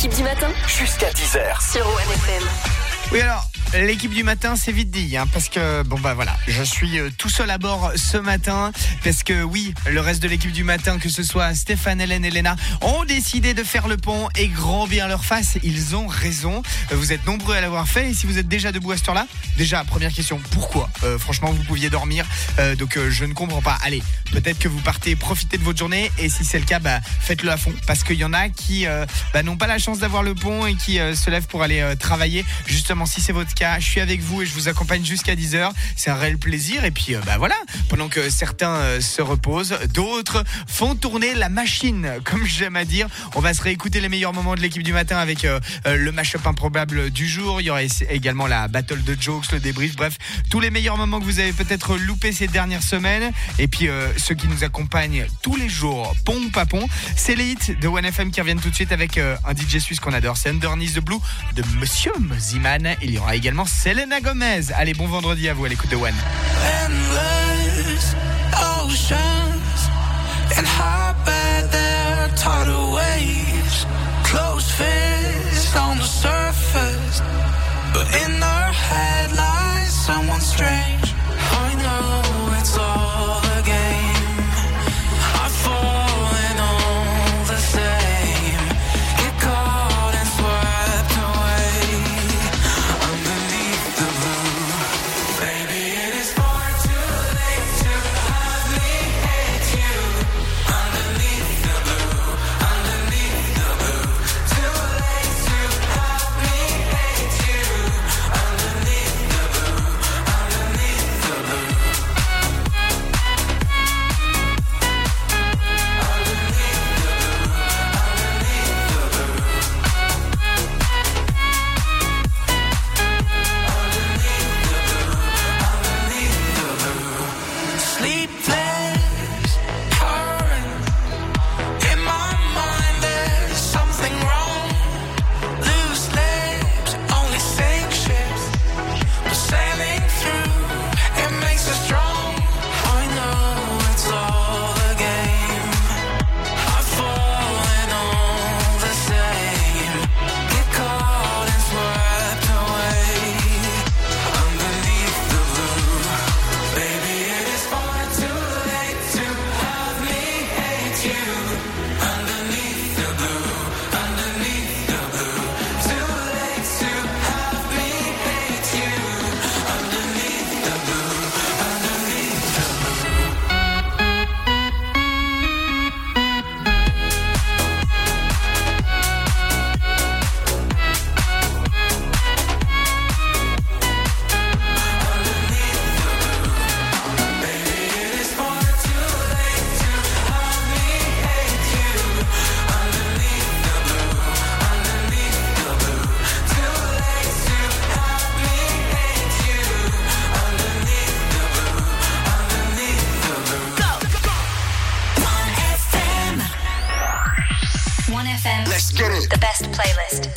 l'équipe du matin jusqu'à 10h sur OneFM. Oui, alors, l'équipe du matin, c'est vite dit, parce que, voilà, je suis tout seul à bord ce matin, parce que oui, le reste de l'équipe du matin, que ce soit Stéphane, Hélène et Léna, ont décidé de faire le pont et grand bien leur face. Ils ont raison. Vous êtes nombreux à l'avoir fait, et si vous êtes déjà debout à cette heure-là, déjà, première question, pourquoi ? Franchement, vous pouviez dormir, donc je ne comprends pas. Allez, peut-être que vous partez profiter de votre journée, et si c'est le cas, faites-le à fond, parce qu'il y en a qui n'ont pas la chance d'avoir le pont et qui se lèvent pour aller travailler. Justement, si c'est votre cas, je suis avec vous et je vous accompagne jusqu'à 10h. C'est un réel plaisir. Et puis, voilà, pendant que certains se reposent, d'autres font tourner la machine, comme j'aime à dire. On va se réécouter les meilleurs moments de l'équipe du matin avec le mash-up improbable du jour. Il y aura également la battle de jokes, le débrief. Bref, tous les meilleurs moments que vous avez peut-être loupés ces dernières semaines. Et puis, ceux qui nous accompagnent tous les jours, pont ou pas pont, c'est les hits de OneFM qui reviennent tout de suite avec un DJ suisse qu'on adore. C'est Underneath the Blue de Monsieur Moziman. Il y aura également Selena Gomez. Allez, bon vendredi à vous à l'écoute de One. Endless oceans and heartbeat their tidal waves. Closed fists on the surface, but in their head lies someone strange. I know it's all a game. I fall in all the same. Get caught and swept away. Underneath the blue, baby, it is far too late to have me hate you. Underneath the blue, underneath the blue, too late to have me hate you. Underneath the blue, underneath the blue. Sleepless, current. In my mind there's something wrong. Loose lips only sink ships, but sailing through it makes us strong. I know it's all a game. I fall in all the same. Get caught and swept away. Underneath the blue, baby, it is far too late to have me hate you. Underneath the blue, underneath the blue, too late to have me hate you. Underneath the blue, underneath the blue. Baby, it is far too late to have me hate you. Underneath the blue, underneath the blue, too late to have me hate you. Underneath the blue, underneath the blue. Go, go. 1FM. 1FM, Let's get it. the best playlist.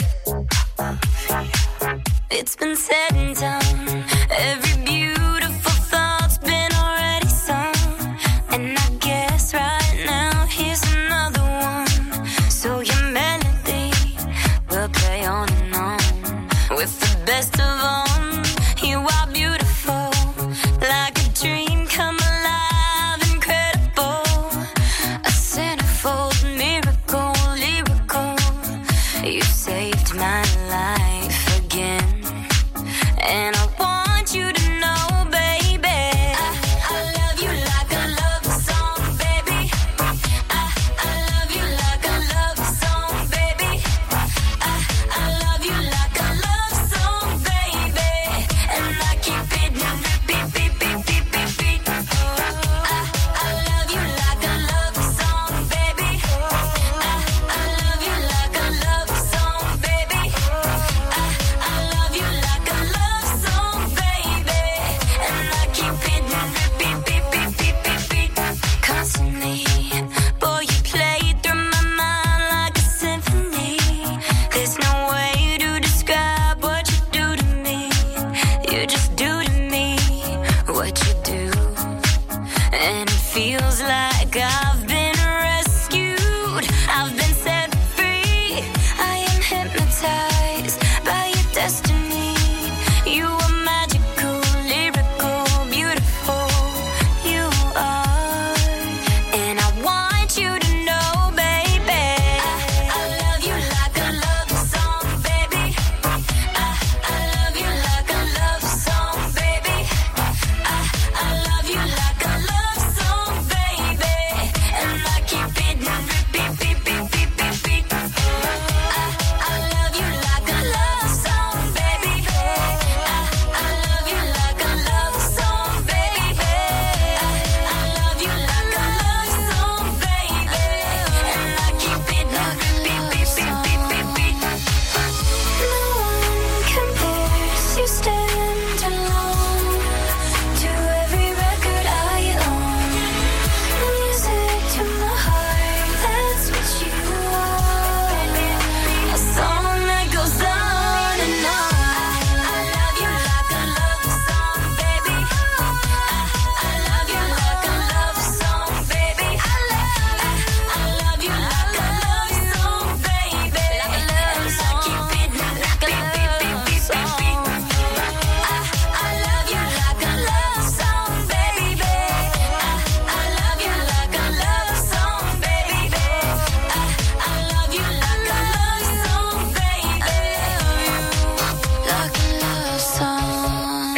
It's been said and done. Every beautiful thought's been already sung. And I guess right now here's another one. So your melody will play on and on. With the best of them, you are beautiful. Like a dream come alive, incredible. A centerfold miracle, lyrical. You saved my life again. And I want you to know, baby, I love you like a love song, baby. I love you like a love song, baby. I love you like a love song, baby. And I keep it beep, beep, beep, beep, beep, beep. I love you like a love song, baby. I love you like a love song, baby.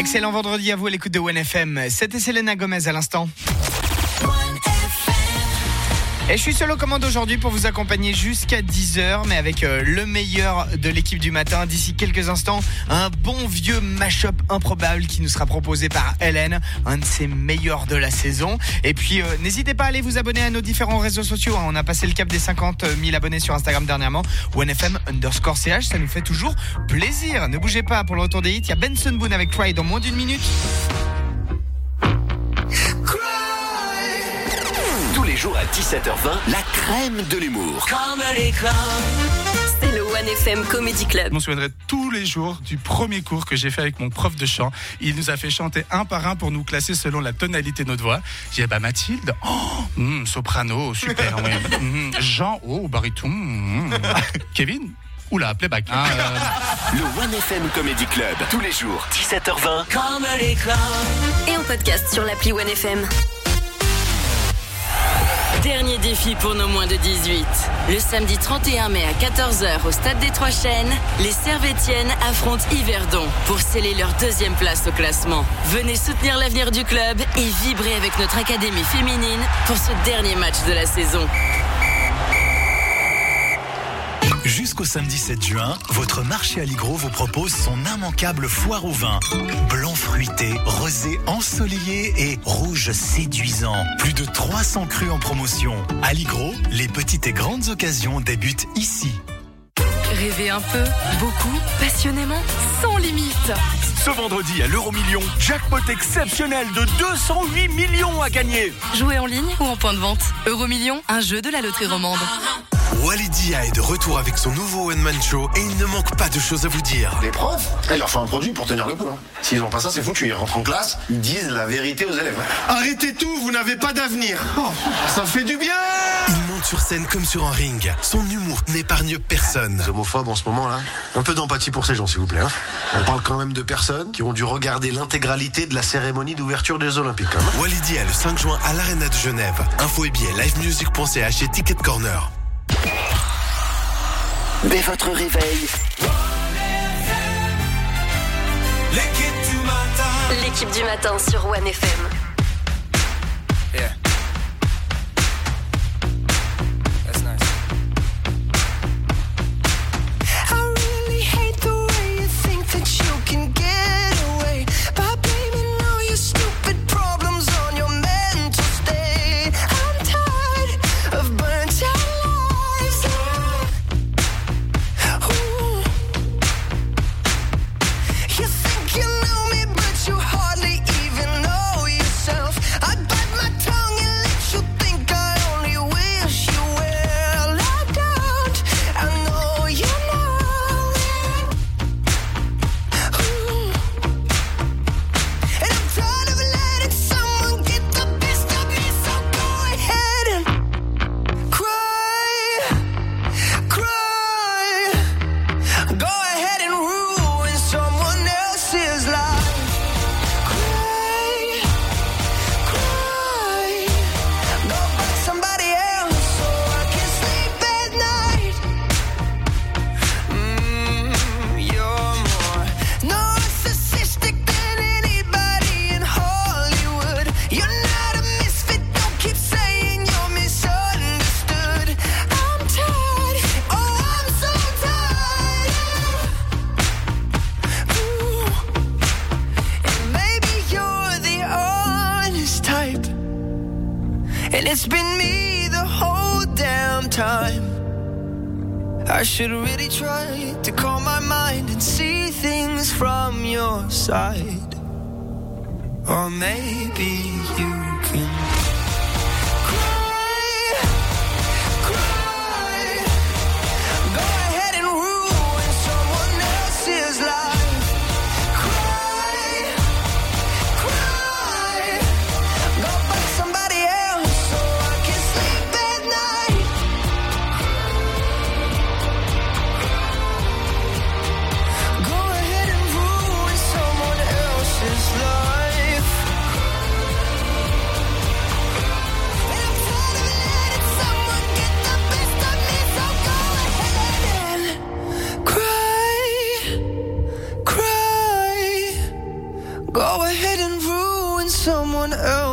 Excellent vendredi à vous à l'écoute de 1FM. C'était Selena Gomez à l'instant. Et je suis seul aux commandes aujourd'hui pour vous accompagner jusqu'à 10h, mais avec le meilleur de l'équipe du matin. D'ici quelques instants, un bon vieux mash-up improbable qui nous sera proposé par Hélène, un de ses meilleurs de la saison. Et puis, n'hésitez pas à aller vous abonner à nos différents réseaux sociaux. On a passé le cap des 50 000 abonnés sur Instagram dernièrement. 1FM_CH, ça nous fait toujours plaisir. Ne bougez pas pour le retour des hits. Il y a Benson Boone avec Cry dans moins d'une minute. Tous les jours à 17h20, la crème de l'humour. C'est le 1FM Comedy Club. Je me souviendrai tous les jours du premier cours que j'ai fait avec mon prof de chant. Il nous a fait chanter un par un pour nous classer selon la tonalité de notre voix. J'ai dit, Mathilde, soprano, super, oui. Jean, baryton. Kevin, oula, playback. Le 1FM Comedy Club, tous les jours, 17h20. Et en podcast sur l'appli 1FM. Dernier défi pour nos moins de 18. Le samedi 31 mai à 14h au Stade des Trois Chênes, les Servétiennes affrontent Yverdon pour sceller leur deuxième place au classement. Venez soutenir l'avenir du club et vibrer avec notre académie féminine pour ce dernier match de la saison. Jusqu'au samedi 7 juin, votre marché Aligro vous propose son immanquable foire au vin. Blanc fruité, rosé ensoleillé et rouge séduisant. Plus de 300 crus en promotion. Aligro, les petites et grandes occasions débutent ici. Rêvez un peu, beaucoup, passionnément, sans limite. Ce vendredi à l'Euromillion, jackpot exceptionnel de 208 millions à gagner. Jouez en ligne ou en point de vente. Euromillion, un jeu de la loterie romande. Walidia est de retour avec son nouveau one-man show et il ne manque pas de choses à vous dire. Les profs, il leur faut un produit pour tenir le coup. S'ils n'ont pas ça, c'est foutu. Ils rentrent en classe, ils disent la vérité aux élèves. Arrêtez tout, vous n'avez pas d'avenir. Ça fait du bien. Il monte sur scène comme sur un ring. Son humour n'épargne personne. Les homophobes en ce moment là, un peu d'empathie pour ces gens s'il vous plaît. On parle quand même de personnes qui ont dû regarder l'intégralité de la cérémonie d'ouverture des Olympiques. Walidia le 5 juin à l'Arena de Genève. Info et billets livemusic.ch et Ticket Corner. Dès votre réveil, L'équipe du matin sur 1FM. Yeah. That's nice. I really hate the way you think that you can get away by blaming all your stupid problems on your mental state. I'm tired of burnt out lives. Ooh. You think you know me, but you hardly even know yourself. I bite my tongue and let you think I only wish you well. I don't, I know you know. Ooh. And I'm tired of letting someone get the best of me, so go ahead and cry, cry. Go ahead and ruin someone else's life. Cry, cry. Go find somebody else so I can sleep at night. You're more narcissistic than anybody in Hollywood. You're not a misfit, don't keep saying you're misunderstood. I'm tired, oh I'm so tired. Ooh. And maybe you're the honest type, and it's been me the whole damn time. I should really try to calm my mind and see things from your side. Or maybe you can cry, cry. Go ahead and ruin someone else's life. Cry, cry. Go find somebody else so I can sleep at night. Go ahead and ruin someone else's life.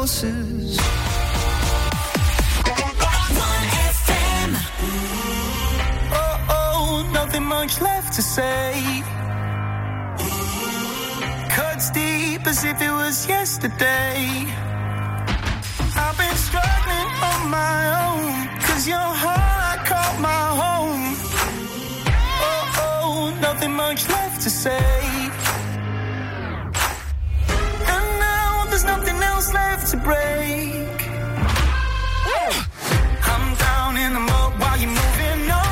else's. Nothing much left to say. Cuts deep as if it was yesterday. I've been struggling on my own, 'cause your heart caught my home. Nothing much left to say. And now there's nothing else left to break. I'm down in the mud while you're moving on.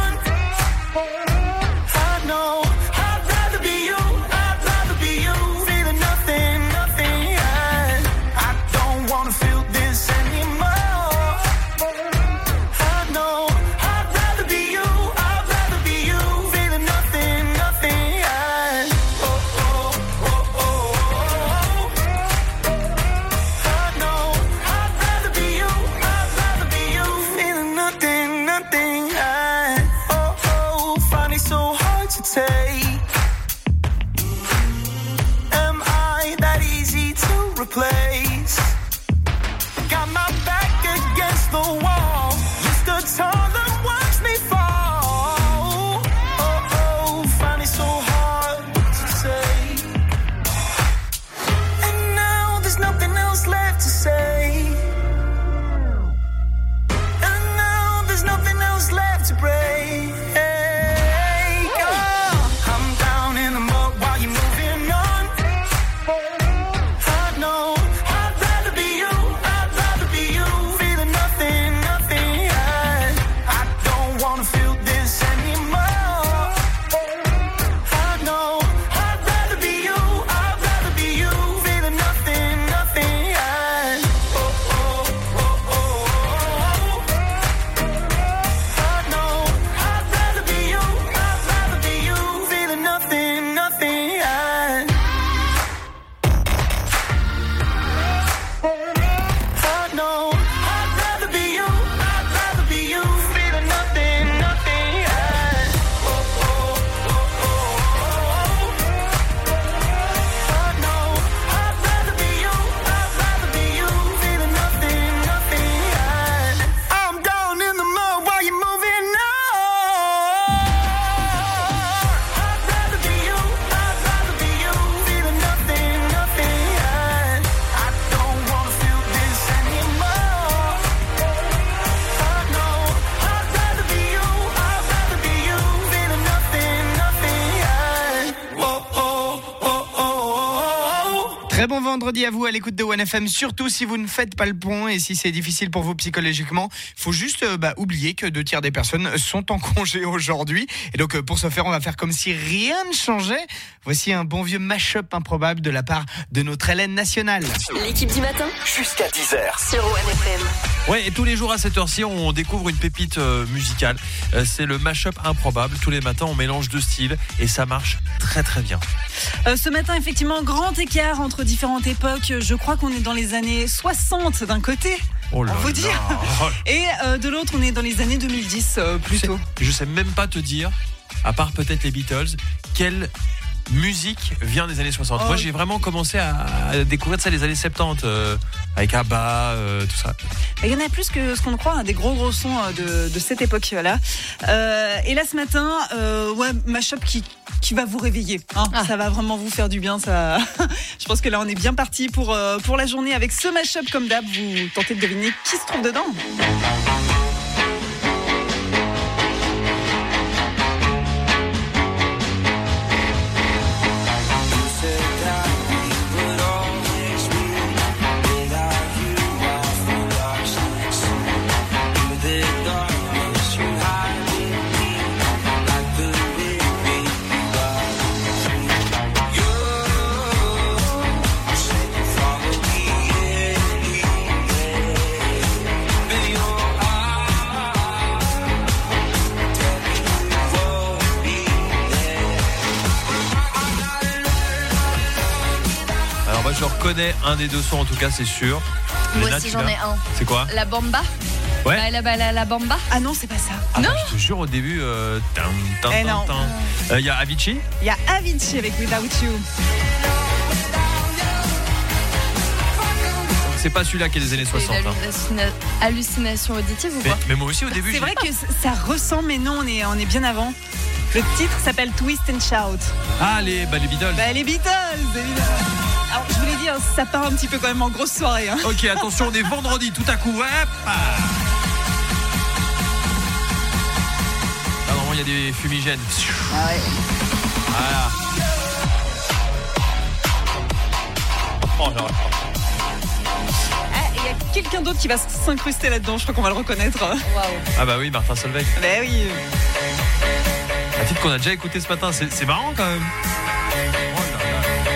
Place. Got my back against the wall. You stood tall and watched me fall. Find it so hard to say. And now there's nothing else left to say. And now there's nothing else left to break. I'm down in the mud while you're moving on. Très bon vendredi à vous à l'écoute de 1FM, surtout si vous ne faites pas le pont et si c'est difficile pour vous psychologiquement. Il faut juste oublier que 2 tiers des personnes sont en congé aujourd'hui. Et donc pour ce faire, on va faire comme si rien ne changeait. Voici un bon vieux mash-up improbable de la part de notre Hélène nationale. L'équipe du matin jusqu'à 10h sur 1FM. Ouais, et tous les jours à cette heure-ci, on découvre une pépite musicale. C'est le mash-up improbable. Tous les matins, on mélange 2 styles et ça marche très très bien. Ce matin, effectivement, grand écart entre différentes époques. Je crois qu'on est dans les années 60 d'un côté. Oh là on vous dire. Et de l'autre, on est dans les années 2010 plutôt. Je sais même pas te dire, à part peut-être les Beatles, quelle musique vient des années 60. Moi, j'ai vraiment commencé à découvrir ça les années 70 avec ABBA, tout ça. Il y en a plus que ce qu'on croit, hein, des gros sons de cette époque-là. Et là, ce matin, mashup qui va vous réveiller. Hein. Ça va vraiment vous faire du bien. Ça. Je pense que là, on est bien parti pour la journée avec ce mashup comme d'hab. Vous tentez de deviner qui se trouve dedans. Je reconnais un des 2 sons, en tout cas, c'est sûr. Moi aussi, j'en ai un. C'est quoi? La bamba. Ouais. La bamba. Ah non, c'est pas ça. Non. Je te jure, au début, il y a Avicii. Il y a Avicii avec Without You. c'est pas celui-là qui est des années 60. C'est une hallucination auditive ou quoi? Mais moi aussi au début. C'est vrai que ça ressemble, mais non, on est bien avant. Le titre s'appelle Twist and Shout. Ah, les Beatles. Les Beatles, évidemment. Alors, je voulais dire, ça part un petit peu quand même en grosse soirée. Hein. Ok, attention, on est vendredi, tout à coup. Normalement, il y a des fumigènes. Ah ouais. Voilà. Oh là. Il y a quelqu'un d'autre qui va s'incruster là-dedans, je crois qu'on va le reconnaître. Ah bah oui, Martin Solveig. Bah oui. Un titre qu'on a déjà écouté ce matin, c'est marrant quand même. Oh là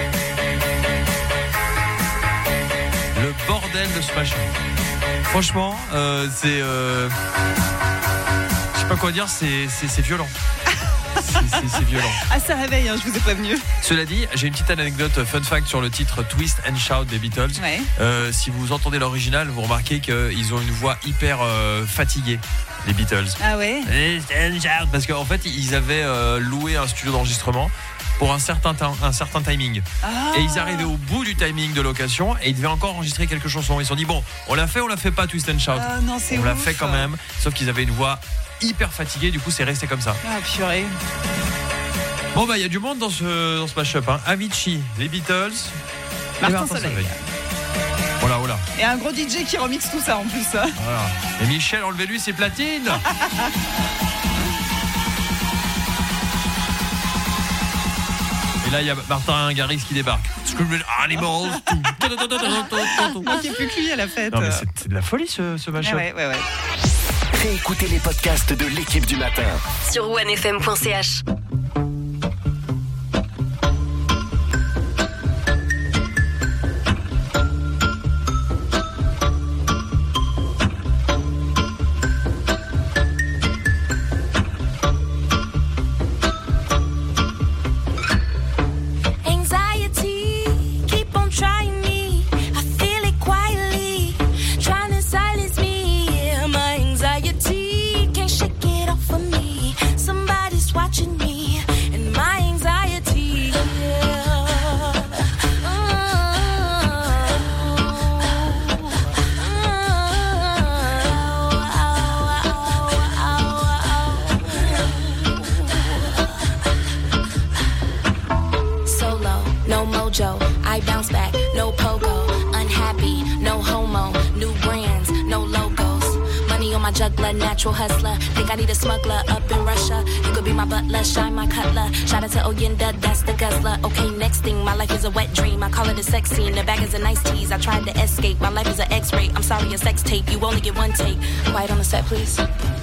là. Le bordel de ce machin. Franchement, c'est... je sais pas quoi dire, c'est violent. C'est violent. Ah, ça réveille, hein, je vous ai prévenu. Cela dit, j'ai une petite anecdote fun fact sur le titre Twist and Shout des Beatles. Ouais. Si vous entendez l'original, vous remarquez qu'ils ont une voix hyper fatiguée, les Beatles. Ah ouais. Twist and Shout, parce qu'en fait, ils avaient loué un studio d'enregistrement pour un certain timing. Ah. Et ils arrivaient au bout du timing de location et ils devaient encore enregistrer quelques chansons. Ils se sont dit, bon, on l'a fait pas Twist and Shout. Ah, non, c'est on l'a ouf. fait quand même, sauf qu'ils avaient une voix hyper fatiguée, du coup c'est resté comme ça. Ah purée. Bon bah il y a du monde dans ce mashup, hein. Avicii, les Beatles, Martin Solveig. Voilà. Et un gros DJ qui remixe tout ça en plus. Voilà. Et Michel, enlevez-lui ses platines. Et là il y a Martin Garrix qui débarque. Screaming Animals. Manquait plus que lui à la fête. Non mais c'est de la folie ce mashup. Ouais. Réécoutez les podcasts de l'équipe du matin sur onefm.ch. I bounce back, no pogo, unhappy, no homo, new brands, no logos. Money on my juggler, natural hustler. Think I need a smuggler up in Russia. You could be my butler, shine my cutler. Shout out to Oyenda, that's the guzzler. Okay, next thing, my life is a wet dream. I call it a sex scene. The bag is a nice tease. I tried to escape. My life is an X-ray. I'm sorry, a sex tape. You only get one take. Quiet on the set, please.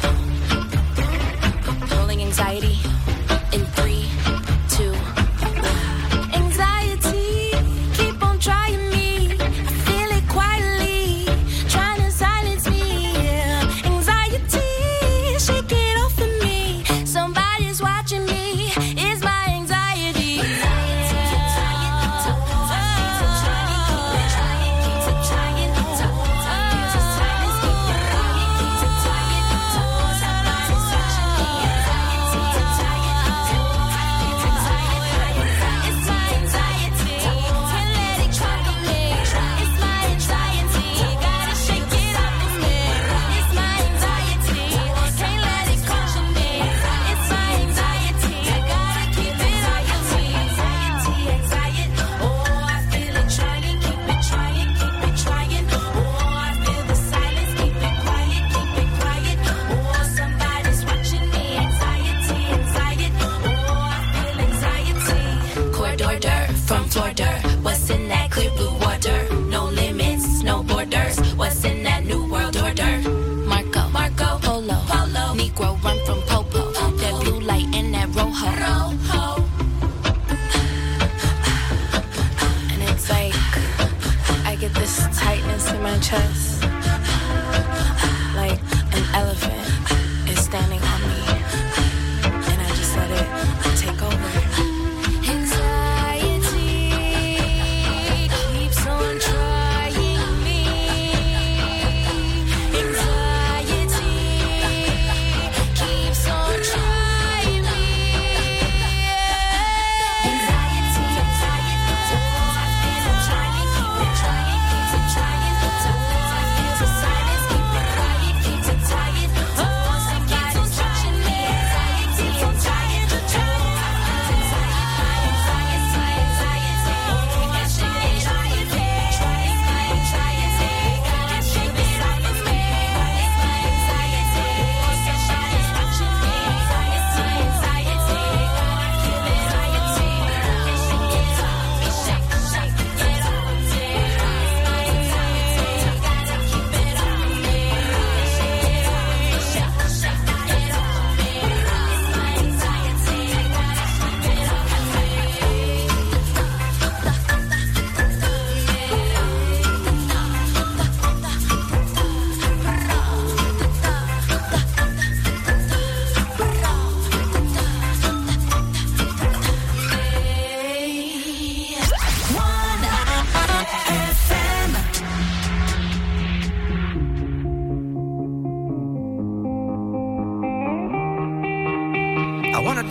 Rolling anxiety in 3, 2, 1. Anxiety, keep on trying me. I feel it quietly, trying to silence me. Anxiety, shake it off of me. Somebody's watching me. It's my anxiety. From Florida, what's in that clear blue water? No limits, no borders. What's in that new world order? Marco, Polo, Negro run from Popo. That blue light and that rojo. And it's like I get this tightness in my chest, like an elephant is standing on me, and I just let it take over.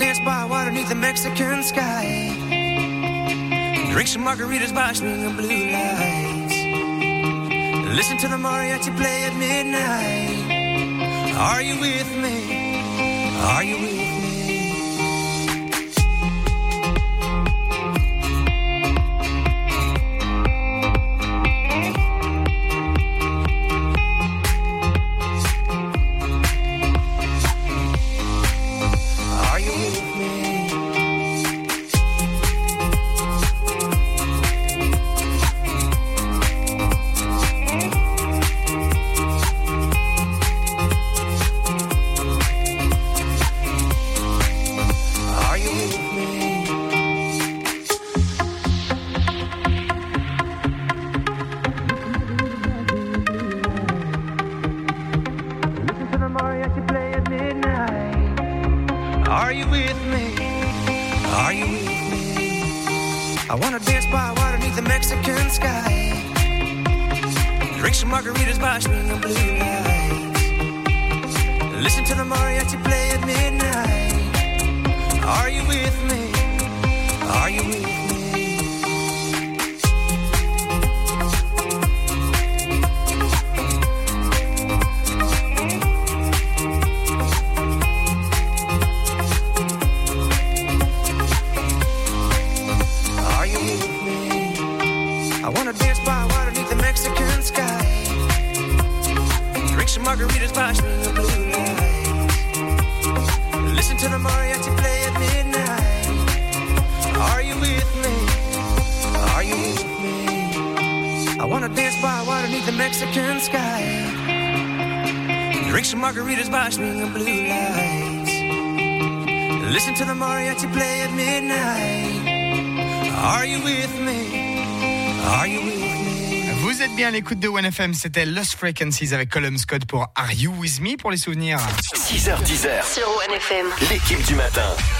dance by water beneath the Mexican sky. Drink some margaritas by swinging blue lights. Listen to the mariachi play at midnight. Are you with me? Are you with me? Vous êtes bien à l'écoute de 1FM, c'était Lost Frequencies avec Colum Scott pour Are You With Me pour les souvenirs. 6h10 sur 1FM. l'équipe du matin.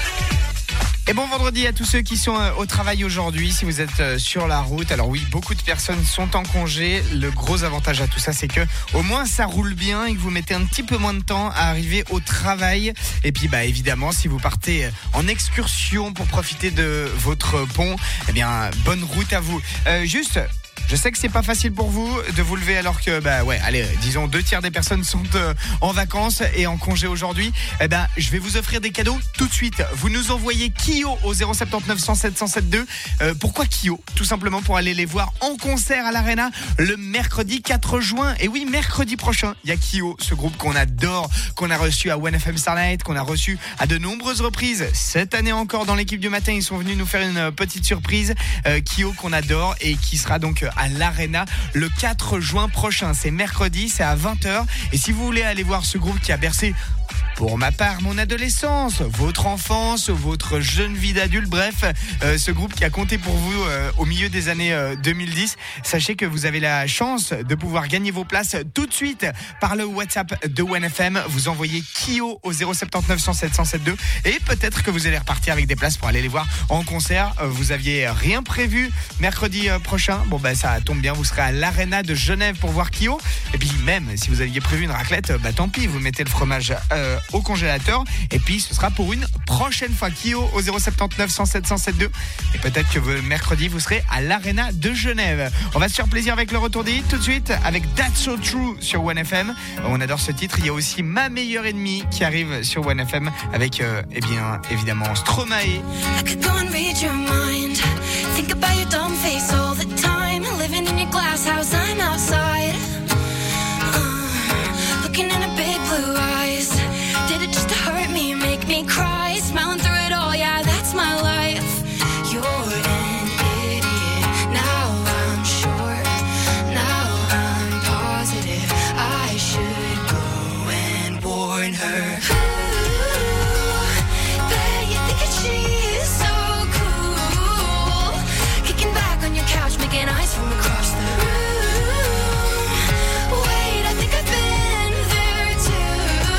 Et bon vendredi à tous ceux qui sont au travail aujourd'hui, si vous êtes sur la route. Alors oui, beaucoup de personnes sont en congé. Le gros avantage à tout ça, c'est que au moins ça roule bien et que vous mettez un petit peu moins de temps à arriver au travail. Et puis évidemment, si vous partez en excursion pour profiter de votre pont, eh bien bonne route à vous. Je sais que c'est pas facile pour vous de vous lever alors que, disons 2/3 des personnes sont en vacances et en congé aujourd'hui. Je vais vous offrir des cadeaux tout de suite. Vous nous envoyez Kyo au 079 107 107 pourquoi Kyo? Tout simplement pour aller les voir en concert à l'Arena le mercredi 4 juin. Et oui, mercredi prochain, il y a Kyo, ce groupe qu'on adore, qu'on a reçu à 1FM Starlight, qu'on a reçu à de nombreuses reprises. Cette année encore dans l'équipe du matin, ils sont venus nous faire une petite surprise. Kyo qu'on adore et qui sera donc à l'Arena le 4 juin prochain. C'est mercredi, c'est à 20h. Et si vous voulez aller voir ce groupe qui a bercé, pour ma part, mon adolescence, votre enfance, votre jeune vie d'adulte, bref, ce groupe qui a compté pour vous au milieu des années 2010, sachez que vous avez la chance de pouvoir gagner vos places tout de suite par le WhatsApp de 1FM. Vous envoyez Kyo au 079 107 107 et peut-être que vous allez repartir avec des places pour aller les voir en concert. Vous aviez rien prévu mercredi prochain. Ça tombe bien, vous serez à l'Arena de Genève pour voir Kyo. Et puis même si vous aviez prévu une raclette, tant pis, vous mettez le fromage au congélateur et puis ce sera pour une prochaine fois. Kyo au 079 107 107 et peut-être que mercredi vous serez à l'Arena de Genève. On va se faire plaisir avec le retour des hits tout de suite avec That's So True sur 1FM. On adore ce titre. Il y a aussi Ma Meilleure Ennemie qui arrive sur 1FM avec évidemment Stromae. I could go and read your mind. Think about your dumb face all the time. Living in your glass house, I'm outside. Looking in a big blue eyes. Did it just to hurt me, make me cry? Smiling through it all, yeah, that's my life. You're an idiot. Now I'm sure. Now I'm positive. I should go and warn her. Bet you think that she is so cool. Kicking back on your couch, making eyes from across the room. Wait, I think I've been there too.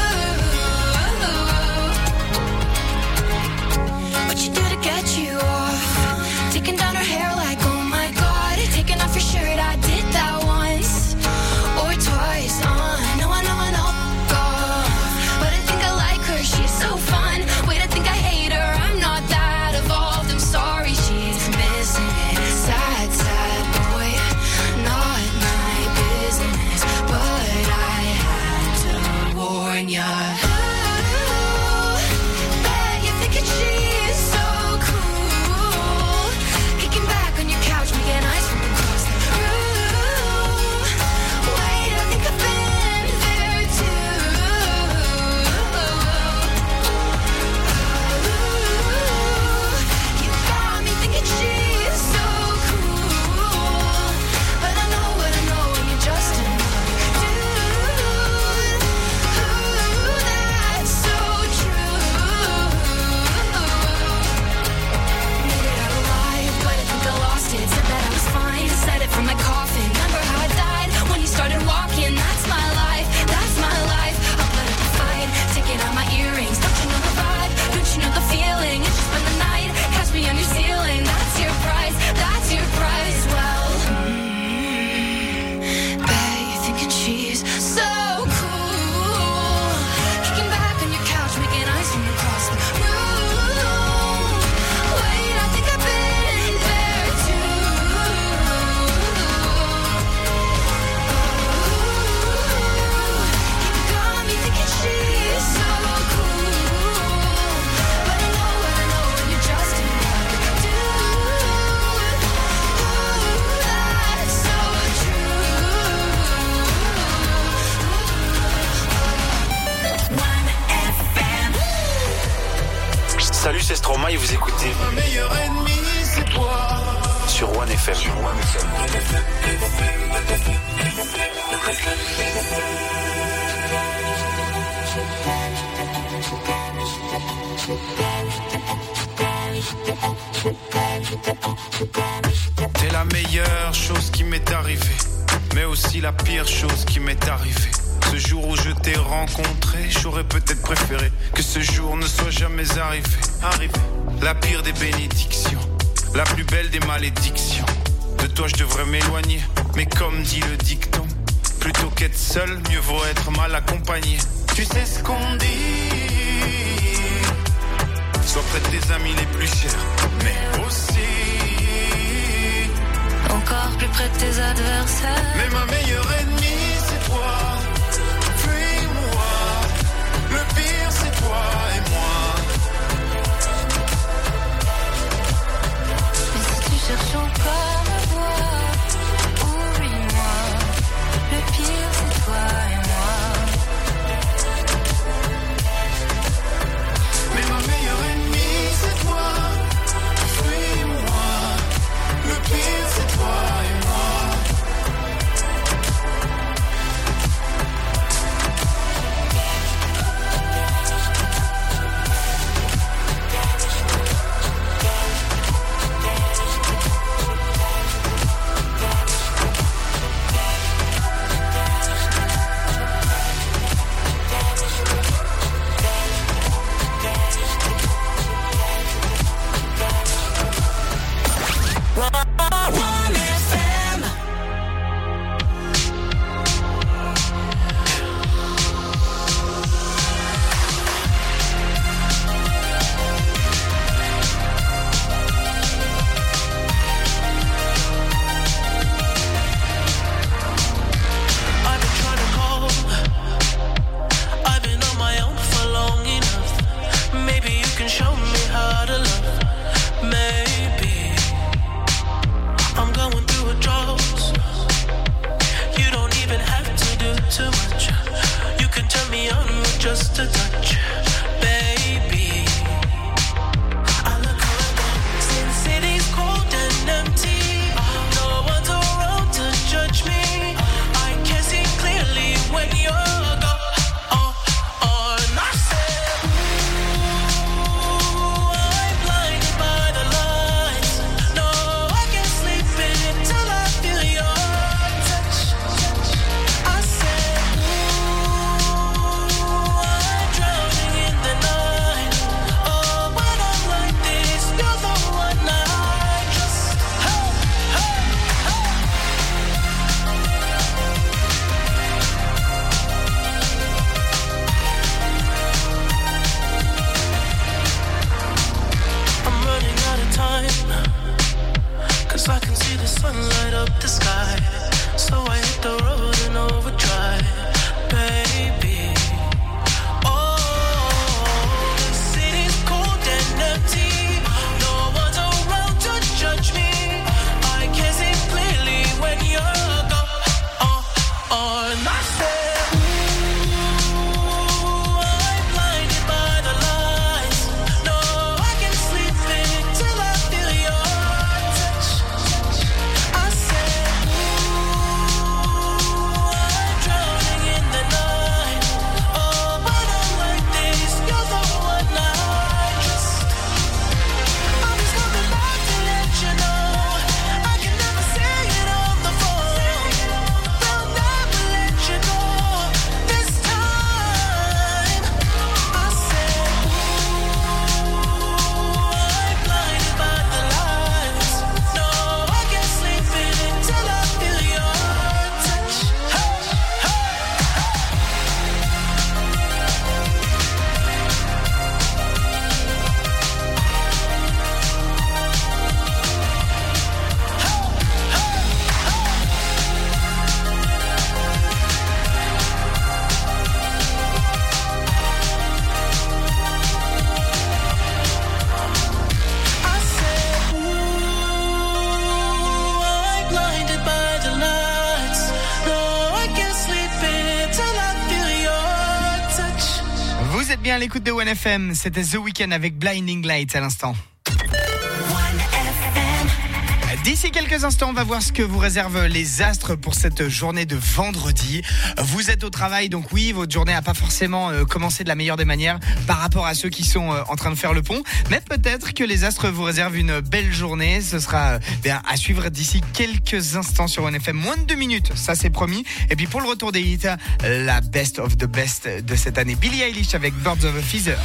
Vous écoutez Ma meilleure ennemie, c'est toi. Sur One FM. T'es la meilleure chose qui m'est arrivée, mais aussi la pire chose qui m'est arrivée. Ce jour où je t'ai rencontré, j'aurais peut-être préféré que ce jour ne soit jamais arrivé. La pire des bénédictions, la plus belle des malédictions. De toi je devrais m'éloigner, mais comme dit le dicton, plutôt qu'être seul, mieux vaut être mal accompagné. Tu sais ce qu'on dit, sois près de tes amis les plus chers, mais aussi encore plus près de tes adversaires. Mais ma meilleure ennemie, c'est toi. Fuis-moi. Le pire, c'est toi et moi. Mais si tu cherches encore à voir, oublie-moi. Le pire, c'est toi et moi. Mais ma meilleure ennemie, c'est toi. Fuis-moi. Le pire, c'est toi et moi. Just a touch, baby. I look around, since city's cold and empty, no one's around to judge me. I can see clearly when you're gone. And I said, ooh, I'm blinded by the lights. No, I can't sleep until I feel your touch. I said, I can see the sun light up the sky, so I hit the road and overdrive, baby. Oh, the city's cold and empty, no one's around to judge me. I can see clearly when you're gone. And I said, ooh, I'm blinded by the lights. No, I can't sleep until I feel your touch. I said, ooh, I'm drowning in the night. Oh, when I'm like this, you're the one I trust. I'm just coming back to let you know I can never say it on the phone. They'll never let you go this time. I said, ooh, I'm blinded by the lights. No, I can't sleep until I feel your touch. I said, ooh, I'm blinded by the lights. No, I can't sleep until I feel your touch. Vous êtes bien à l'écoute de One FM. C'était The Weeknd avec Blinding Lights à l'instant. D'ici quelques instants, on va voir ce que vous réservent les astres pour cette journée de vendredi. Vous êtes au travail, donc oui, votre journée n'a pas forcément commencé de la meilleure des manières par rapport à ceux qui sont en train de faire le pont. Mais peut-être que les astres vous réservent une belle journée. Ce sera à suivre d'ici quelques instants sur OneFM. Moins de 2 minutes, ça c'est promis. Et puis pour le retour des hits, la best of the best de cette année. Billie Eilish avec Birds of a Feather.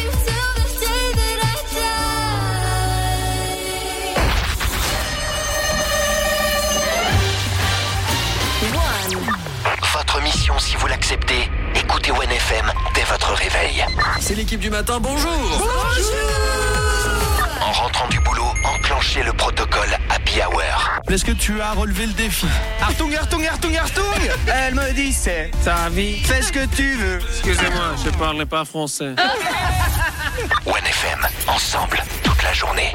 Votre mission, si vous l'acceptez, écoutez OneFM dès votre réveil. C'est l'équipe du matin, bonjour. En rentrant du boulot, enclenchez le protocole Happy Hour. Est-ce que tu as relevé le défi? Artung, Artung, Artung, Artung. Elle me dit c'est ta vie, fais ce que tu veux. Excusez-moi, je parle pas français. OneFM, ensemble, toute la journée.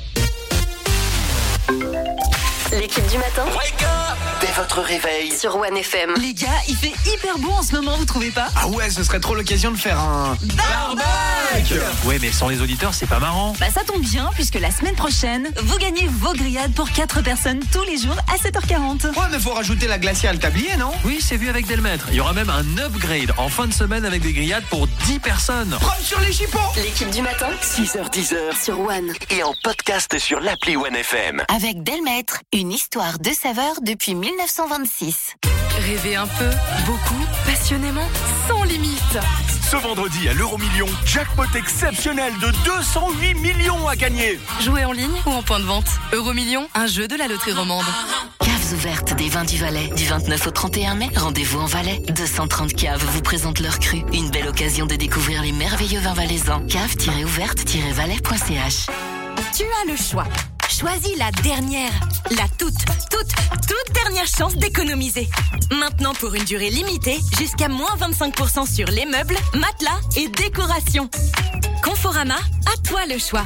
L'équipe du matin. Dès votre réveil. Sur OneFM. Les gars, il fait hyper beau en ce moment, vous trouvez pas? Ah ouais, ce serait trop l'occasion de faire un barbecue. Ouais, mais sans les auditeurs, c'est pas marrant. Bah ça tombe bien, puisque la semaine prochaine, vous gagnez vos grillades pour 4 personnes tous les jours à 7h40. Ouais, mais faut rajouter la glaciale tablier, non? Oui, c'est vu avec Delmètre. Il y aura même un upgrade en fin de semaine avec des grillades pour 10 personnes. Prends sur les chipots. L'équipe du matin. 6h-10h. Sur One. Et en podcast sur l'appli OneFM. Avec Delmètre, une histoire de saveur depuis 1926. Rêvez un peu, beaucoup, passionnément, sans limite. Ce vendredi à l'Euromillion, jackpot exceptionnel de 208 millions à gagner. Jouez en ligne ou en point de vente. Euromillion, un jeu de la loterie romande. Caves ouvertes des vins du Valais. Du 29 au 31 mai, rendez-vous en Valais. 230 caves vous présentent leur cru. Une belle occasion de découvrir les merveilleux vins valaisans. Cave-ouverte-valais.ch. Tu as le choix. Choisis la dernière, la toute dernière chance d'économiser. Maintenant pour une durée limitée, jusqu'à moins 25% sur les meubles, matelas et décorations. Conforama, à toi le choix.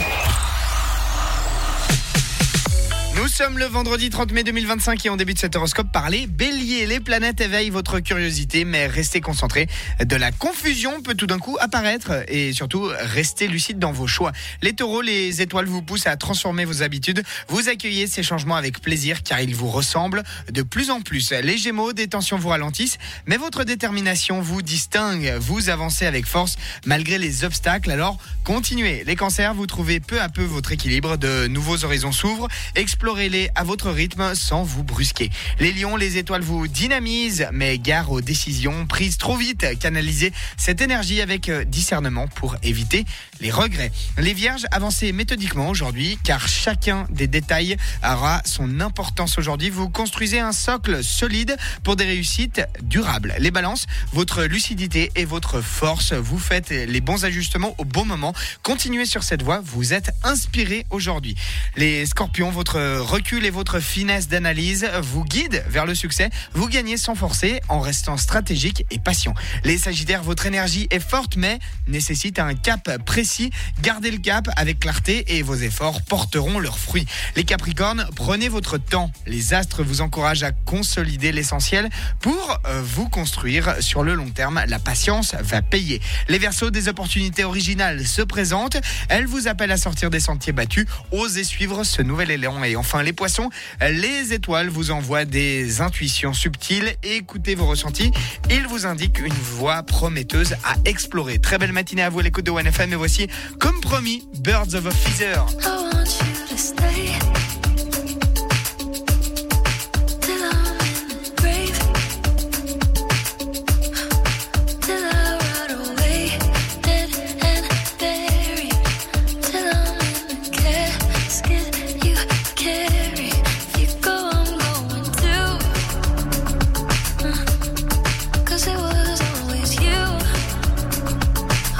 Nous sommes le vendredi 30 mai 2025 et on débute cet horoscope par les béliers. Les planètes éveillent votre curiosité, mais restez concentrés. De la confusion peut tout d'un coup apparaître et surtout, restez lucide dans vos choix. Les taureaux, les étoiles vous poussent à transformer vos habitudes. Vous accueillez ces changements avec plaisir car ils vous ressemblent de plus en plus. Les gémeaux, des tensions vous ralentissent, mais votre détermination vous distingue. Vous avancez avec force malgré les obstacles, alors continuez. Les cancers, vous trouvez peu à peu votre équilibre. De nouveaux horizons s'ouvrent. Explorez-les à votre rythme sans vous brusquer. Les lions, les étoiles vous dynamisent, mais gare aux décisions prises trop vite. Canalisez cette énergie avec discernement pour éviter les regrets. Les vierges, avancez méthodiquement aujourd'hui, car chacun des détails aura son importance aujourd'hui. Vous construisez un socle solide pour des réussites durables. Les balances, votre lucidité et votre force, vous faites les bons ajustements au bon moment. Continuez sur cette voie, vous êtes inspirés aujourd'hui. Les scorpions, votre recul et votre finesse d'analyse vous guident vers le succès. Vous gagnez sans forcer en restant stratégique et patient. Les sagittaires, votre énergie est forte mais nécessite un cap précis. Gardez le cap avec clarté et vos efforts porteront leurs fruits. Les capricornes, prenez votre temps. Les astres vous encouragent à consolider l'essentiel pour vous construire sur le long terme. La patience va payer. Les verseaux, des opportunités originales se présentent. Elles vous appellent à sortir des sentiers battus. Osez suivre ce nouvel élan. Et enfin les poissons, les étoiles vous envoient des intuitions subtiles. Écoutez vos ressentis, ils vous indiquent une voie prometteuse à explorer. Très belle matinée à vous à l'écoute de OneFM et voici, comme promis, Birds of a Feather.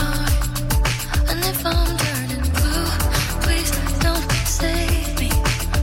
And if I'm turning blue, please don't save me.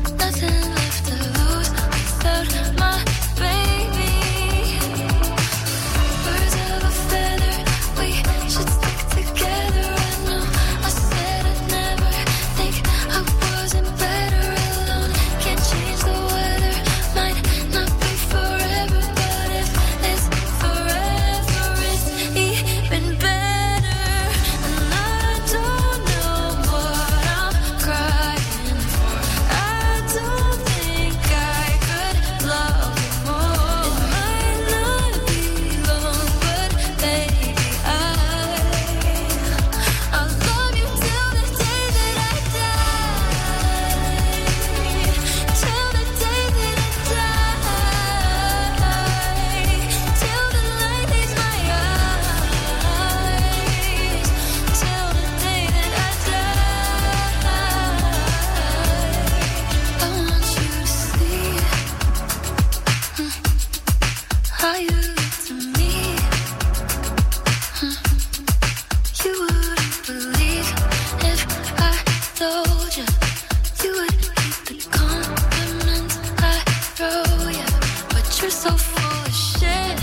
told you would keep the compliments I throw you, but you're so full of shit.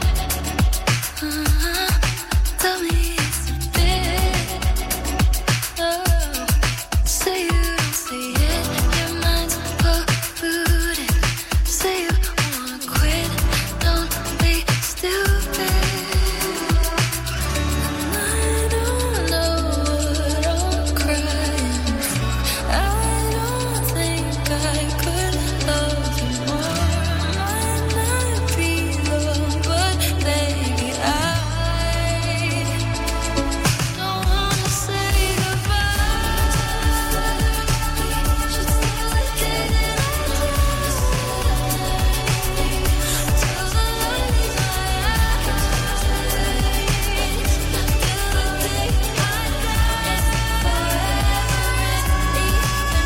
Tell me it's a bit. Oh, say you don't see it, your mind's polluted. Say you wanna quit, don't be stupid. I don't know what I'm crying for. I don't think I could love you more. Might not be love, but baby, I don't wanna say goodbye. Just like it till the light in my eyes. Till the day I die, forever is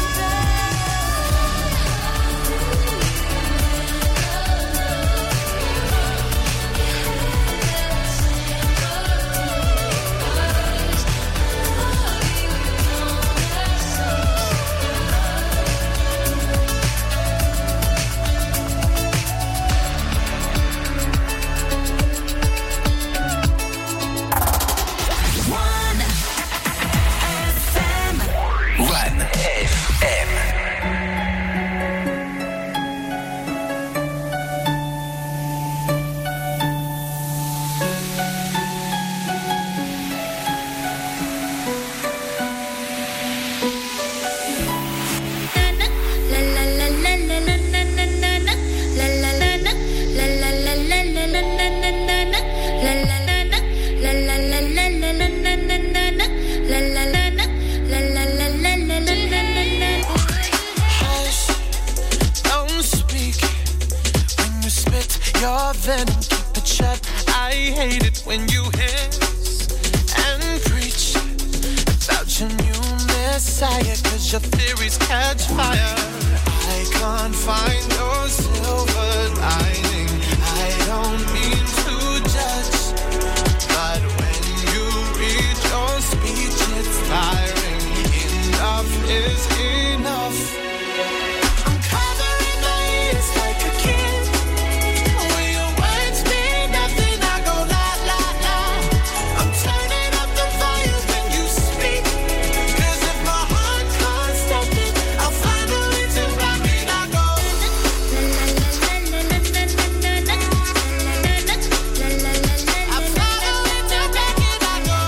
One FM. Hush, don't speak when you spit your venom, keep it shut. I hate it when you hiss and preach about your new messiah, 'cause your theories catch fire. I can't find your silver lining. I don't mean to judge, but when you read your speech, it's tiring. Enough is enough. I'm covering my ears like a kid. When your words mean nothing, I go la la la. I'm turning up the volume when you speak, 'cause if my heart can't stop it, I'll find a way to rock it. I go I'll find a way to rock it. I go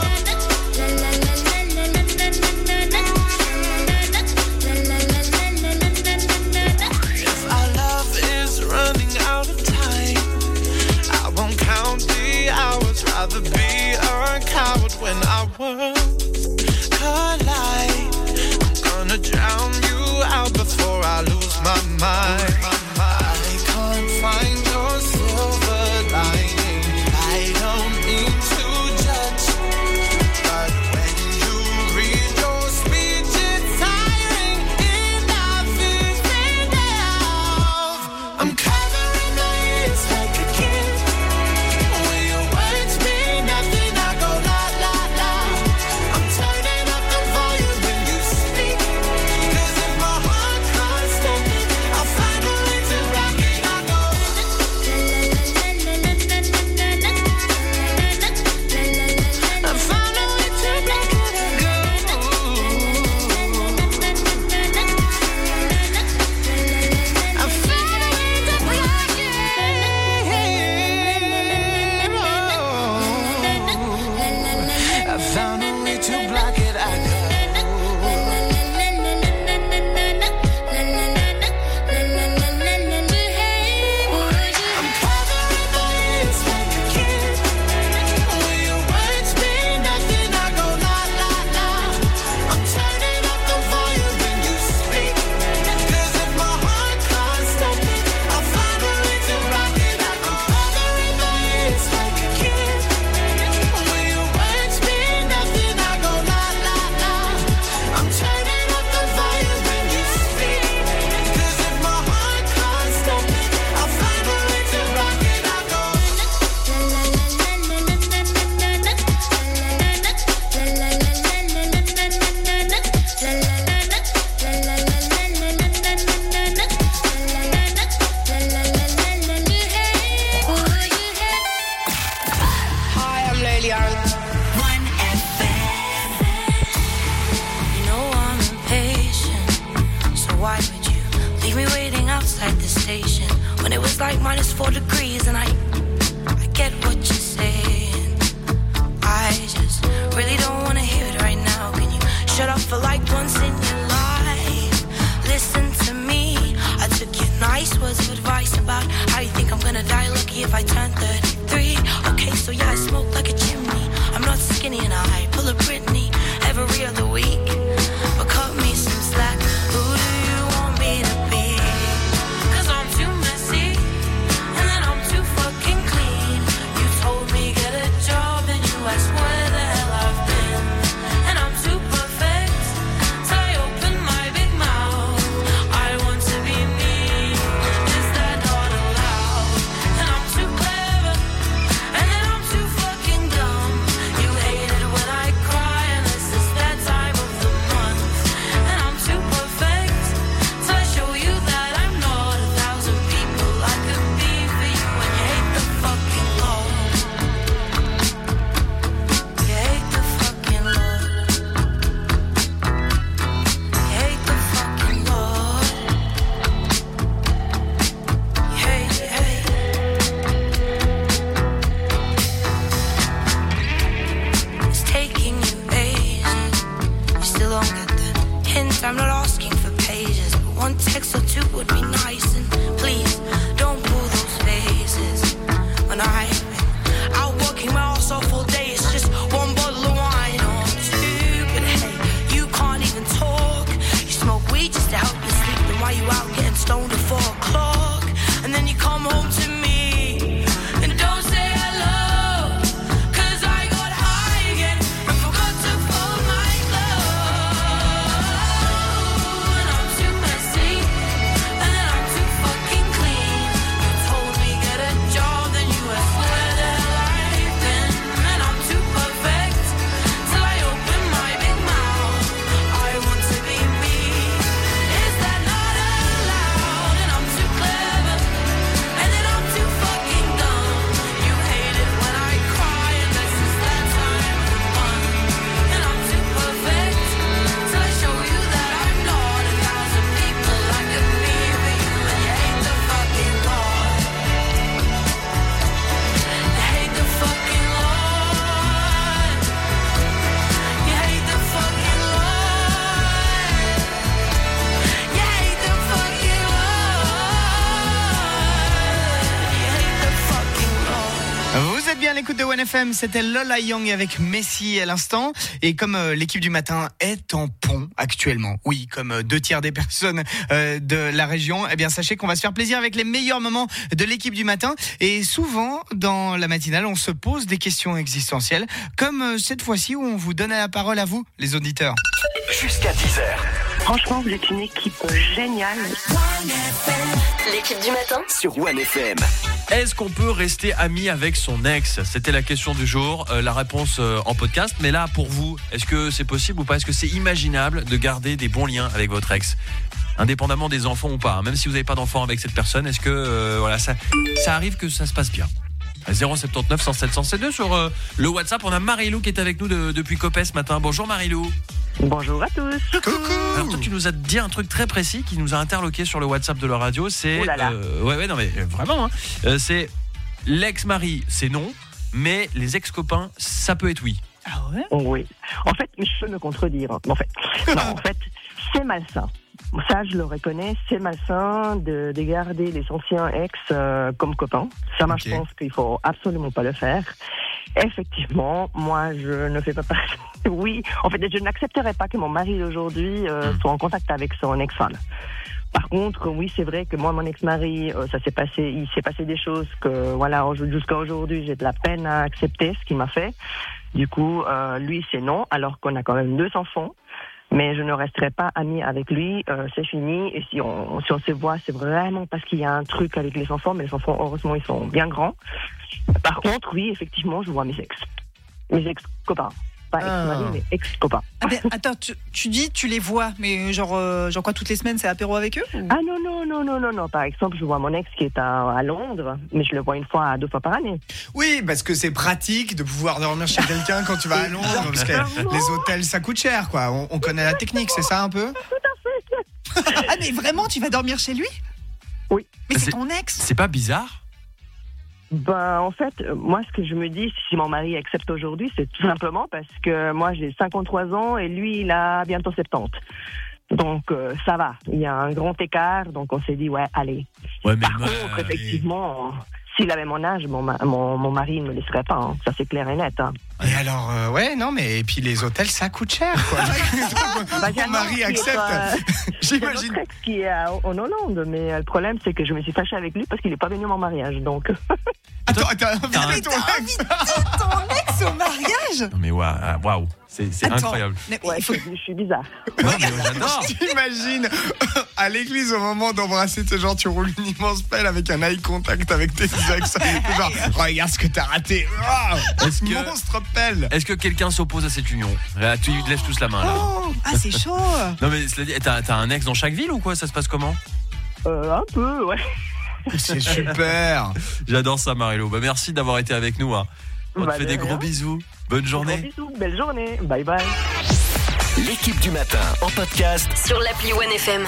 if our love is running out of time, I won't count the hours. Rather be a coward when our worlds collide. I'm gonna drown you out before I lose my mind. I can't find your silver lining. I don't mean to judge, but when you read your speech, it's tiring. Enough is enough. I'm covering my ears like a kid. When your words mean nothing, I go la la la. I'm turning up the volume when you speak, 'cause if my heart can't stop it, I'll find why would you leave me waiting outside the station when it was like -4 degrees? And I get what you're saying. I just really don't wanna hear it right now. Can you shut up for like once in your life? Listen to me. I took your nice words of advice about how you think I'm gonna die lucky if I turn 33. Okay, so yeah, I smoke like a chimney. I'm not skinny and I pull a Britney every other week. But cut me some slack. Who do you want me to be? 'Cause I'm too messy and then I'm too fucking clean. You told me get a job and you asked where the hell I've been. And I'm too perfect till I open my big mouth. I want to be me. Is that not allowed? And I'm too clever and then I'm too fucking dumb. You hate it when I cry and this is that time of the month. And I'm too perfect till I show you that I'm not 1,000 people I could be for you. And you hate the fucking law. You hate the fucking law. You hate the fucking law. You hate, you hate. It's taking you ages. You still don't get the hint. I'm not asking for pages, but one text or two would be nice. And please don't pull those faces when I've been out working my ass off all day. It's just one bottle of wine or two. But hey, you can't even talk. You smoke weed just to help you sleep. Then why you out getting stoned at 4 o'clock? And then you come home to me and don't say hello. 'Cause I got high again and forgot to fold my clothes. And I'm too messy and then I'm too fucking clean. You told me get a job, then you asked where the hell I've been. And I'm too perfect till I open my big mouth. I want to be me. Is that not allowed? And I'm too clever and then I'm too fucking dumb. You hate it when I cry and this is that time of the month. And I'm too perfect till I show you that I'm not 1,000 people I could be for you. And you hate the fucking law. You hate the fucking law. You hate the fucking law. You hate the fucking law. Vous êtes bien à l'écoute de 1FM, c'était Lola Young avec Messi à l'instant. Et comme l'équipe du matin est en pont actuellement, oui, comme 2/3 des personnes de la région, eh bien sachez qu'on va se faire plaisir avec les meilleurs moments de l'équipe du matin. Et souvent, dans la matinale, on se pose des questions existentielles, comme cette fois-ci où on vous donne la parole à vous, les auditeurs. Jusqu'à 10h. Franchement, vous êtes une équipe géniale. L'équipe du matin Sur 1FM. Est-ce qu'on peut rester ami avec son ex? C'était la question du jour, la réponse en podcast. Mais là, pour vous, est-ce que c'est possible ou pas? Est-ce que c'est imaginable de garder des bons liens avec votre ex? Indépendamment des enfants ou pas, hein. Même si vous n'avez pas d'enfants avec cette personne, est-ce que voilà, ça arrive que ça se passe bien? 079 107 107 sur le WhatsApp. On a Marilou qui est avec nous depuis Copé ce matin. Bonjour Marilou. Bonjour à tous. Coucou. Alors toi, tu nous as dit un truc très précis qui nous a interloqué sur le WhatsApp de la radio. C'est Oh là là. ouais, non mais vraiment. Hein. C'est l'ex-mari, c'est non, mais les ex-copains, ça peut être oui. Ah ouais? Oui. En fait, je peux me contredire. En fait, c'est malsain. Ça, je le reconnais, c'est malsain de garder les anciens ex comme copains. Ça, moi, je pense qu'il faut absolument pas le faire. Effectivement, moi, je ne fais pas partie. Oui, en fait, je n'accepterais pas que mon mari d'aujourd'hui soit en contact avec son ex-femme. Par contre, oui, c'est vrai que moi, mon ex-mari, il s'est passé des choses que, voilà, jusqu'à aujourd'hui, j'ai de la peine à accepter ce qu'il m'a fait. Du coup, lui, c'est non, alors qu'on a quand même 2 enfants. Mais je ne resterai pas amie avec lui, c'est fini. Et si on se voit, c'est vraiment parce qu'il y a un truc avec les enfants. Mais les enfants, heureusement, ils sont bien grands. Par contre, oui, effectivement, je vois mes ex-copains. Pas ex-mari, mais ex-copains. Ah ben, attends, tu dis tu les vois, mais genre quoi, toutes les semaines, c'est apéro avec eux? Ah non. Par exemple, je vois mon ex qui est à Londres, mais je le vois 2 fois par année. Oui, parce que c'est pratique de pouvoir dormir chez quelqu'un quand tu vas à Londres, parce que les hôtels, ça coûte cher, quoi. On connaît la technique, c'est ça un peu? Tout à fait. Ah, mais vraiment, tu vas dormir chez lui? Oui. Mais c'est ton ex. C'est pas bizarre? Ben, en fait, moi, ce que je me dis, si mon mari accepte aujourd'hui, c'est tout simplement parce que moi, j'ai 53 ans et lui, il a bientôt 70. Donc, ça va. Il y a un grand écart, donc on s'est dit, ouais, allez. Ouais, mais Par contre, effectivement, s'il avait mon âge, mon mari ne me laisserait pas. Hein. Ça, c'est clair et net. Hein. Et alors, ouais, non, mais et puis les hôtels, ça coûte cher, quoi. Mon mari accepte. J'imagine. J'ai notre ex qui est en Hollande, mais le problème, c'est que je me suis fâchée avec lui parce qu'il n'est pas venu à mon mariage, donc. Attends, invité ton ex au mariage? Non, mais waouh. C'est incroyable. Ouais, je suis bizarre. Non, mais j'adore. T'imagines à l'église au moment d'embrasser, tu sais, genre tu roules une immense pelle avec un eye contact avec tes ex. Genre, regarde ce que t'as raté. Oh, monstre pelle. Est-ce que quelqu'un s'oppose à cette union? Tu lèves tous la main là. Ah, c'est chaud. Non, mais t'as un ex dans chaque ville ou quoi? Ça se passe comment? Un peu, ouais. C'est super. J'adore ça, Marie-Lou. Bah, merci d'avoir été avec nous. Hein. On te fait des gros bisous. Bonne journée. Gros bisous, belle journée. Bye bye. L'équipe du matin en podcast Sur l'appli OneFM.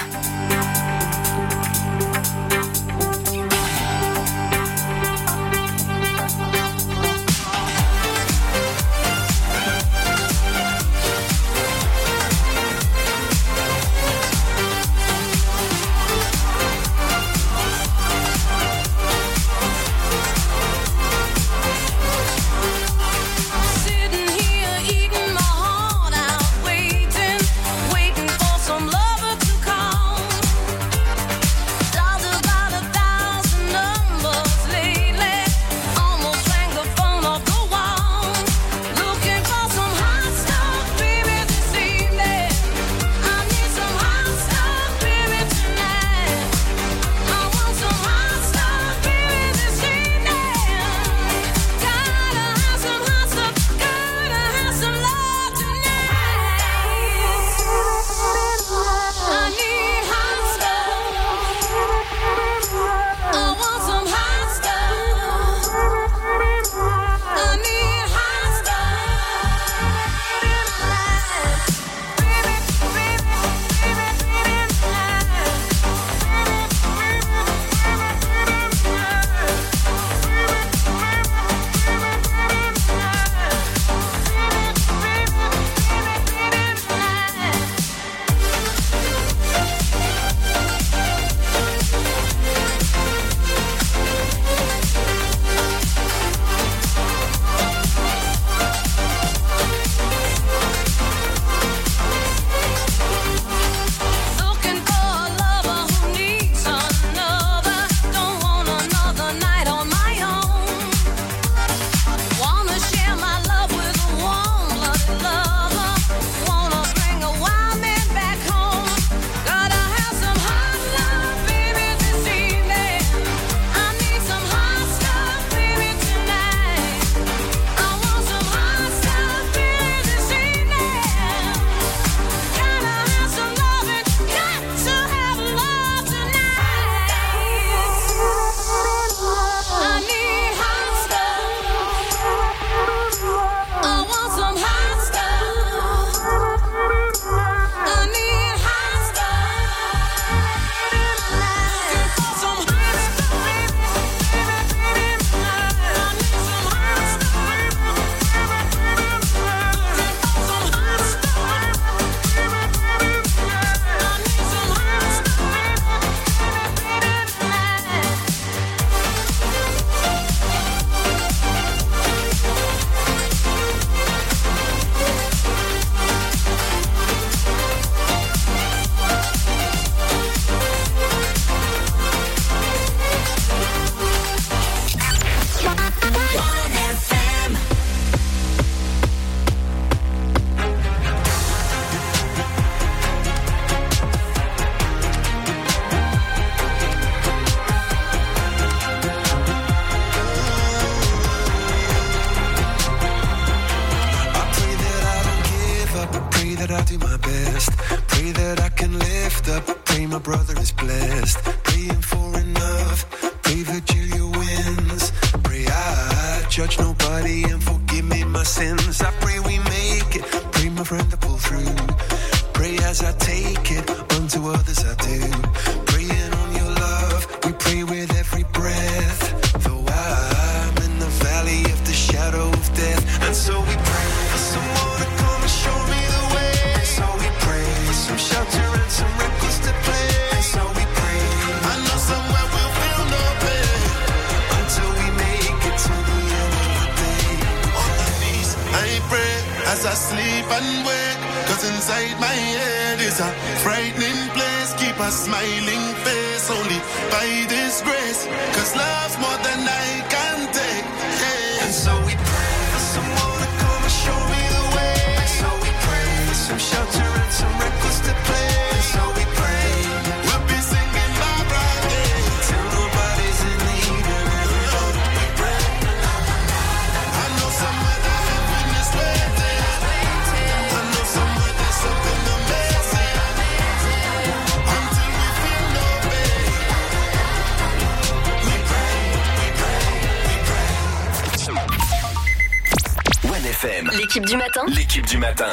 Sitting here eating my heart out, waiting for some lover to come. Dialed about 1,000 numbers lately, almost rang the phone off the wall. Looking for some hot stuff, baby, this evening. I need some hot stuff, baby, tonight. I want some hot stuff, baby, this evening. Gotta have some hot stuff, gotta have some love tonight. I need hot stuff. I want some hot stuff. I need hot Looking for a lover who needs another. Don't want another night on my own. Wanna share my love with a warm-blooded lover. Wanna bring a wild man back home. Gotta have some hot love, baby, this evening. I need some hot stuff, baby, tonight. I want some hot stuff, baby, this evening. Gotta have some loving, got to have love tonight. I need hot stuff. I want some hot stuff. I need hot stuff. Some hot stuff, baby. I need some hot stuff. Some hot stuff. I pray that I don't give up. I pray that I do my best. Pray that I can lift up. Pray my brother is blessed. Praying for enough. Pray Virgilia wins. Pray I judge nobody and forgive me my sins. I pray we make it. Pray my friend to pull through. Pray as I take it. Unto others I and wait, cause inside my head is a frightening place. Keep a smiling face only by this grace, cause love's more than I can take. Yeah. And so we pray for someone to come and show me the way. And so we pray for some shelter and some records to play. And so we pray we'll be singing Barbara Day till nobody's in need of it. We pray. I know somewhere that heaven is waiting. I know somewhere there's something amazing. Until we feel no pain. We pray, we pray, we pray. One FM. L'équipe du matin. L'équipe du matin.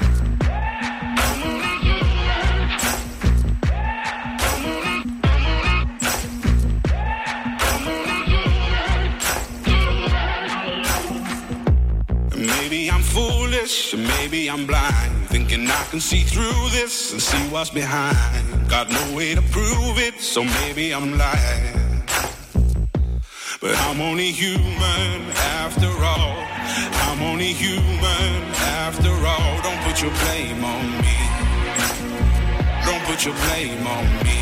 Maybe I'm foolish, maybe I'm blind, thinking I can see through this and see what's behind. Got no way to prove it, so maybe I'm lying. But I'm only human after all. I'm only human after all. Don't put your blame on me. Don't put your blame on me.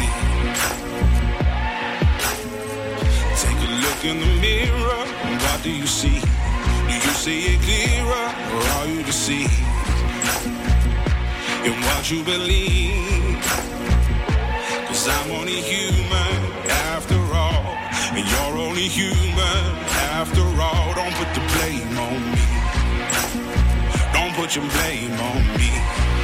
Take a look in the mirror, and what do you see? Do you see it clearer, or are you deceived in what you believe? Cause I'm only human after all, and you're only human after all. Don't put the blame on me. Don't put your blame on me.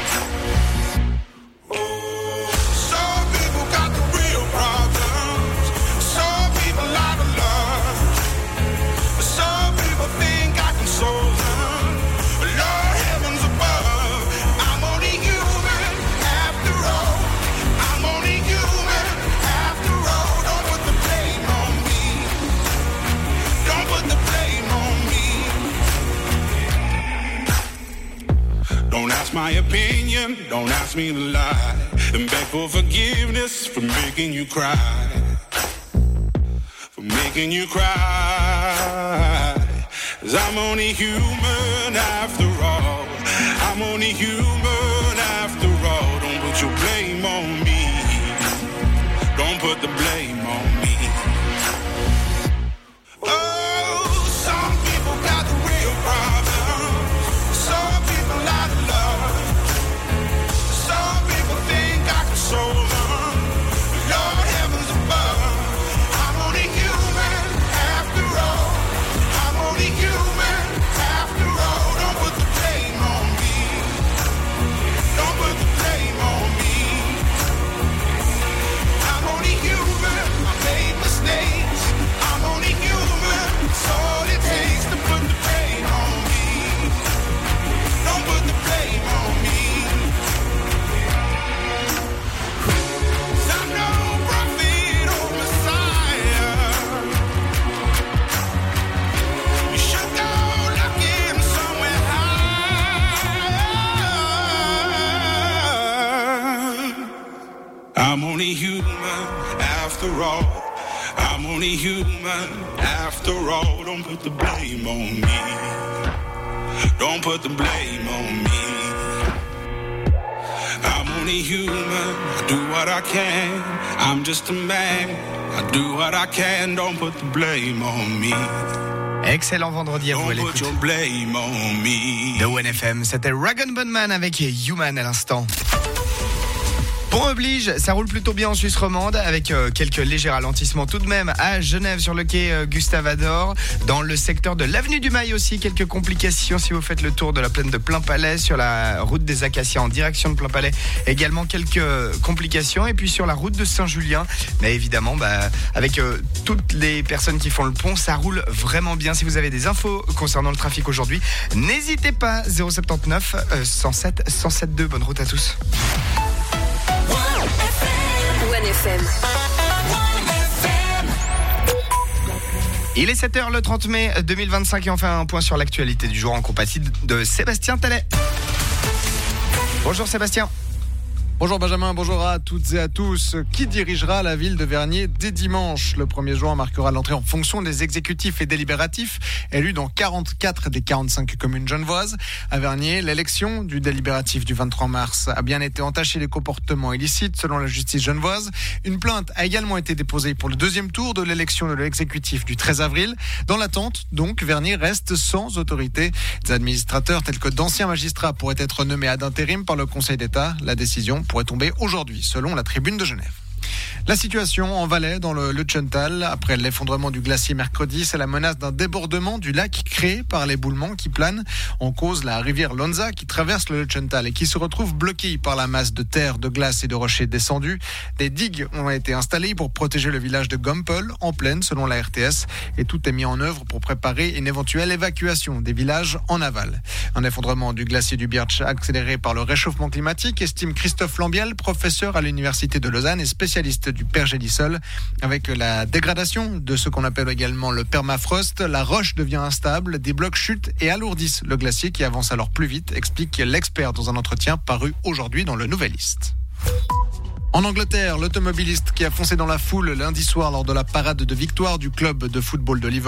Some people got the real problems. Some people out of love. Some people think I can solve them. Lord, heavens above, I'm only human after all. I'm only human after all. Don't put the blame on me. Don't put the blame on me. Don't ask my opinion, don't ask me to lie, and beg for forgiveness for making you cry. For making you cry. 'Cause I'm only human after all. I'm only human after all. Don't put your blame on me. Don't put the blame on me. Oh, some people got the real problems. Some people out of love. Some people think I can solve them. Lord, heavens above, I'm only human after all. I'm only human after all. Don't put the blame on me. Don't put the blame on me. I'm only human. I made mistakes. I'm only human. It's all it takes to put the blame on me. Don't put the blame on me. 'Cause I'm no prophet or Messiah. You should go looking somewhere high. I'm only human after all. I'm only human after all. Don't put the blame on me. Don't put the blame on me. I'm only human. I do what I can. I'm just a man. I do what I can. Don't put the blame on me. Excellent vendredi à vous à l'écoute de ONFM. C'était Rag & Bone Man avec Human à l'instant. Bon oblige, ça roule plutôt bien en Suisse romande avec quelques légers ralentissements tout de même à Genève sur le quai Gustave Ador. Dans le secteur de l'avenue du Mail aussi, quelques complications si vous faites le tour de la plaine de Plainpalais. Sur la route des Acacias en direction de Plainpalais, également quelques complications. Et puis sur la route de Saint-Julien, mais évidemment avec toutes les personnes qui font le pont, ça roule vraiment bien. Si vous avez des infos concernant le trafic aujourd'hui, n'hésitez pas, 079 107 107.2. Bonne route à tous. One FM. Il est 7h le 30 mai 2025 et on fait un point sur l'actualité du jour en compagnie de Sébastien Tallet. Bonjour Sébastien. Bonjour Benjamin, bonjour à toutes et à tous. Qui dirigera la ville de Vernier dès dimanche ? Le 1er juin marquera l'entrée en fonction des exécutifs et délibératifs élus dans 44 des 45 communes genevoises. À Vernier, l'élection du délibératif du 23 mars a bien été entachée des comportements illicites selon la justice genevoise. Une plainte a également été déposée pour le deuxième tour de l'élection de l'exécutif du 13 avril. Dans l'attente, donc, Vernier reste sans autorité. Des administrateurs tels que d'anciens magistrats pourraient être nommés ad intérim par le Conseil d'État. La décision pourrait tomber aujourd'hui, selon la Tribune de Genève. La situation en Valais, dans le Lutschental, après l'effondrement du glacier mercredi, c'est la menace d'un débordement du lac créé par l'éboulement qui plane. En cause, la rivière Lonza qui traverse le Lutschental et qui se retrouve bloquée par la masse de terre, de glace et de rochers descendus. Des digues ont été installées pour protéger le village de Gompel en plaine, selon la RTS, et tout est mis en œuvre pour préparer une éventuelle évacuation des villages en aval. Un effondrement du glacier du Birch accéléré par le réchauffement climatique, estime Christophe Lambiel, professeur à l'université de Lausanne et spécialiste du pergélisol. Avec la dégradation de ce qu'on appelle également le permafrost, la roche devient instable, des blocs chutent et alourdissent le glacier qui avance alors plus vite, explique l'expert dans un entretien paru aujourd'hui dans le Nouvelliste. En Angleterre, l'automobiliste qui a foncé dans la foule lundi soir lors de la parade de victoire du club de football de Liverpool